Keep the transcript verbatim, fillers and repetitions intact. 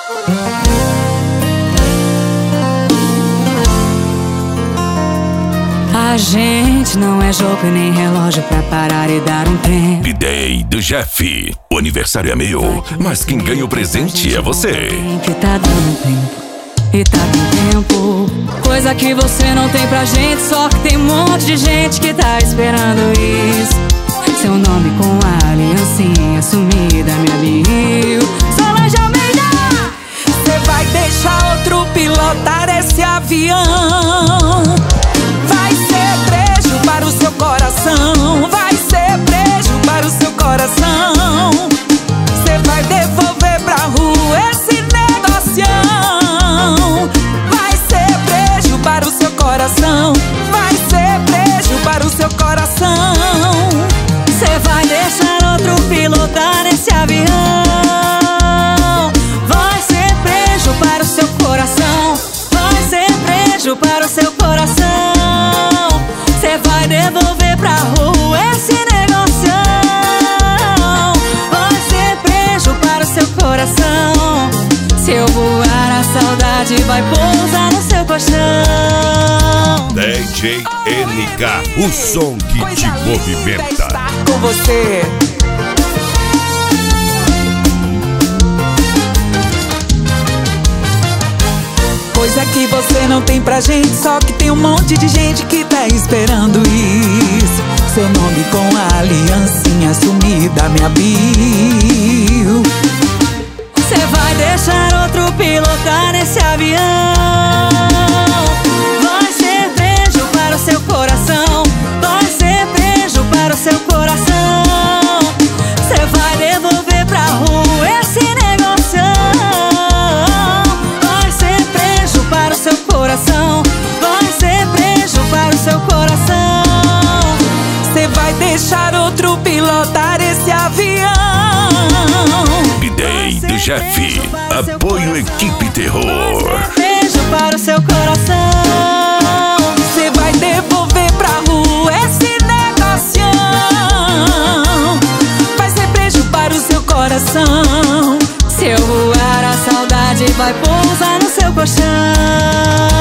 A gente não é jogo nem relógio pra parar e dar um tempo. B-Day do Jeff. O aniversário é meu, mas quem ganha o presente é você. Que tá dando tempo e tá com tempo. Coisa que você não tem pra gente, só que tem um monte de gente que tá esperando isso. Seu nome com a aliancinha sumida, minha bio. Solange Almeida! Cê vai deixar outro pilotar esse avião. Vai ser brejo para o seu coração. Vai ser brejo para o seu coração. Cê vai devolver pra rua esse negocião. Vai ser brejo para o seu coração. Vai ser brejo para o seu coração. Cê vai deixar outro pilotar nesse avião. Vai ser brejo para o seu coração. Vai ser brejo para o seu coração. Cê vai devolver pra rua esse negocião. Vai ser brejo para o seu coração. Se eu voar, a saudade vai pousar no seu colchão. D J N K, o som que Coisa te movimenta. Estar com você. Coisa que você não tem pra gente, só que tem um monte de gente que tá esperando isso. Seu nome com a aliancinha sumida, minha bio. Cê vai deixar outro pilotar nesse avião. Vai ser brejo para o seu coração. Vai ser brejo para o seu coração. Cê vai devolver pra rua esse negocião. Vai ser brejo para o seu coração. Vai ser brejo para o seu coração. Cê vai deixar outro pilotar esse avião. B-Day do Jeff. Apoio Equipe Terror. Beijo para o seu coração. Cê vai devolver pra rua esse negocião. Vai ser beijo para o seu coração. Se eu voar, a saudade vai pousar no seu colchão.